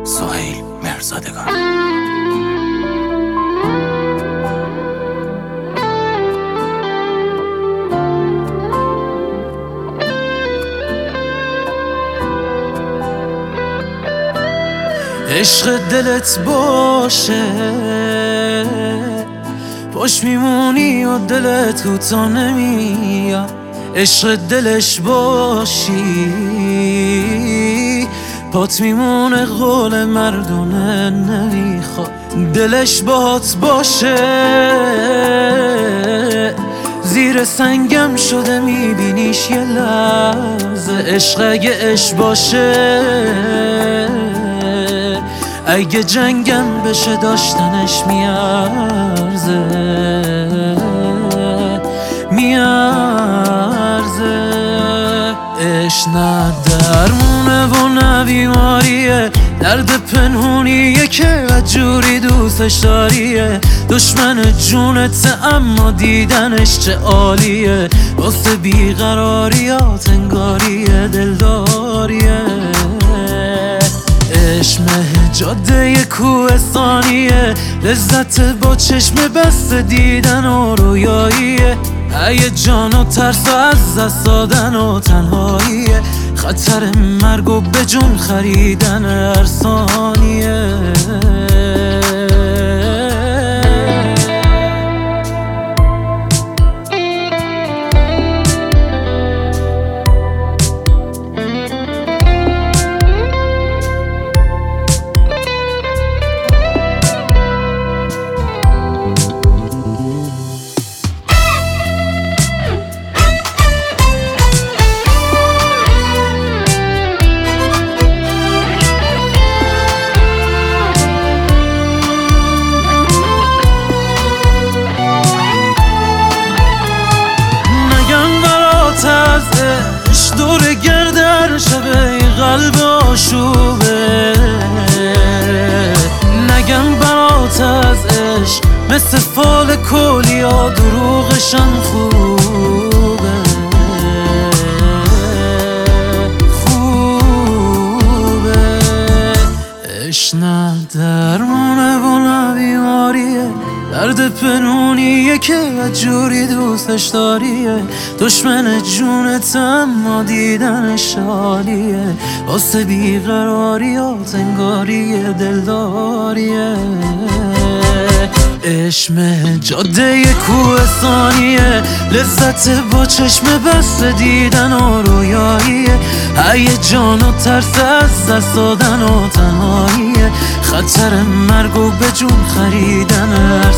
سهیل مرزادگان. عشق دلت باشه پاش میمونی و دلت کوتا نمیاد. عشق دلش باشی پات میمونه، قول مردونه نمیخواد. دلش باهات باشه زیر سنگم شده میبینیش یه لحظه. عشق اگه عشق باشه اگه جنگم بشه داشتنش میارزه. عشق نه درمونه و نه بیماریه، درد پنهونیه که جوری دوستش داریه. دشمن جونت اما دیدنش چه عالیه، واسه بیقراریات انگاریه دلداریه. عشق جاده کوهستانیه، لذت با چشم بسته دیدن و رویاییه. هیجان و ترس و از دست دادن و تنهاییه، خطر مرگ و به جون خریدن هر ثانیه. دور گردر شبه قلب آشوبه، نگم برات از عشق مثل فال کلیا دروغشم خوبه. عشق نه درمونه و نه بیماریه، درد پنهونیه که جوری دوستش داریه. دشمن جونت اما دیدنش عالیه، واسه بیقراریات انگاریه دلداریه. عشق جاده کوهستانیه، لذت با چشم بسته دیدن و رویاییه. هیجان و ترس از دست دادن و تنهاییه، خطر مرگ و به جون خریدن